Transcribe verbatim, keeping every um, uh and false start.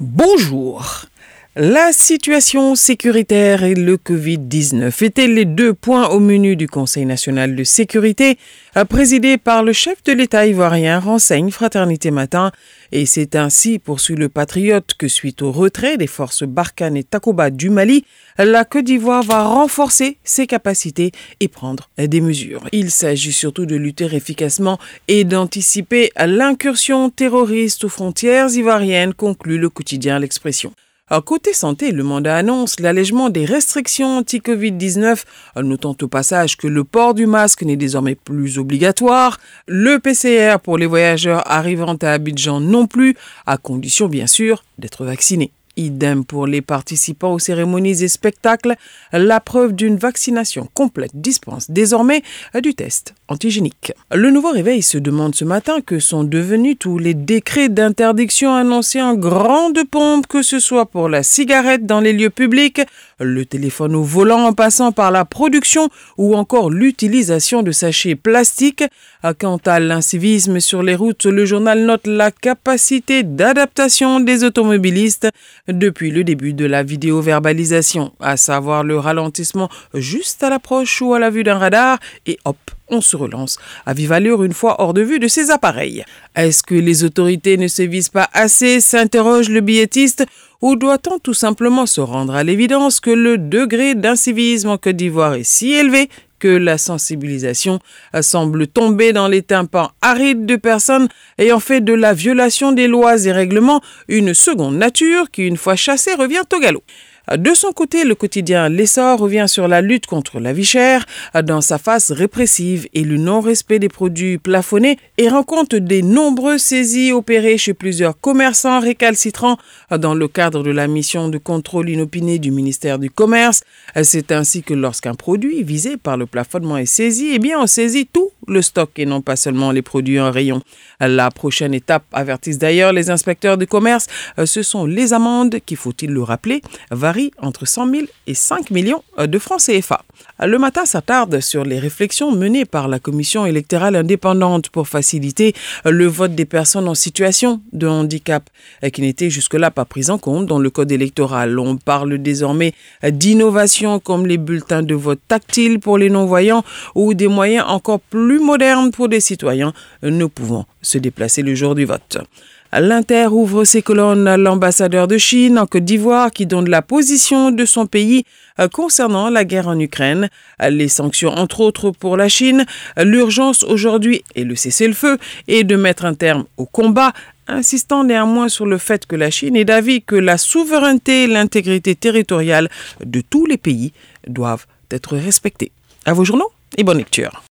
Bonjour. La situation sécuritaire et le covid dix-neuf étaient les deux points au menu du Conseil national de sécurité, présidé par le chef de l'État ivoirien, renseigne Fraternité Matin. Et c'est ainsi, poursuit le patriote, que suite au retrait des forces Barkhane et Takuba du Mali, la Côte d'Ivoire va renforcer ses capacités et prendre des mesures. Il s'agit surtout de lutter efficacement et d'anticiper l'incursion terroriste aux frontières ivoiriennes, conclut le quotidien L'Expression. À côté santé, le mandat annonce l'allègement des restrictions anti-covid dix-neuf, notant au passage que le port du masque n'est désormais plus obligatoire, le P C R pour les voyageurs arrivant à Abidjan non plus, à condition bien sûr d'être vaccinés. Idem pour les participants aux cérémonies et spectacles, la preuve d'une vaccination complète dispense désormais du test antigénique. Le Nouveau Réveil se demande ce matin que sont devenus tous les décrets d'interdiction annoncés en grande pompe, que ce soit pour la cigarette dans les lieux publics, le téléphone au volant en passant par la production ou encore l'utilisation de sachets plastiques. Quant à l'incivisme sur les routes, le journal note la capacité d'adaptation des automobilistes depuis le début de la vidéo-verbalisation, à savoir le ralentissement juste à l'approche ou à la vue d'un radar, et hop, on se relance à vive allure une fois hors de vue de ces appareils. Est-ce que les autorités ne se visent pas assez, s'interroge le billettiste, ou doit-on tout simplement se rendre à l'évidence que le degré d'incivisme en Côte d'Ivoire est si élevé que la sensibilisation semble tomber dans les tympans arides de personnes ayant fait de la violation des lois et règlements une seconde nature qui, une fois chassée, revient au galop? De son côté, le quotidien L'Essor revient sur la lutte contre la vie chère dans sa face répressive et le non-respect des produits plafonnés et rend compte des nombreuses saisies opérées chez plusieurs commerçants récalcitrants dans le cadre de la mission de contrôle inopiné du ministère du Commerce. C'est ainsi que lorsqu'un produit visé par le plafonnement est saisi, eh bien on saisit tout le stock et non pas seulement les produits en rayon. La prochaine étape, avertissent d'ailleurs les inspecteurs du commerce, ce sont les amendes qui, faut-il le rappeler, varient entre cent mille et cinq millions de francs C F A. Le matin s'attarde sur les réflexions menées par la commission électorale indépendante pour faciliter le vote des personnes en situation de handicap, qui n'étaient jusque-là pas prises en compte dans le code électoral. On parle désormais d'innovations comme les bulletins de vote tactiles pour les non-voyants ou des moyens encore plus modernes pour des citoyens ne pouvant se déplacer le jour du vote. L'Inter ouvre ses colonnes à l'ambassadeur de Chine en Côte d'Ivoire qui donne la position de son pays concernant la guerre en Ukraine, les sanctions entre autres pour la Chine, l'urgence aujourd'hui et le cessez-le-feu et de mettre un terme au combat, insistant néanmoins sur le fait que la Chine est d'avis que la souveraineté et l'intégrité territoriale de tous les pays doivent être respectées. À vos journaux et bonne lecture.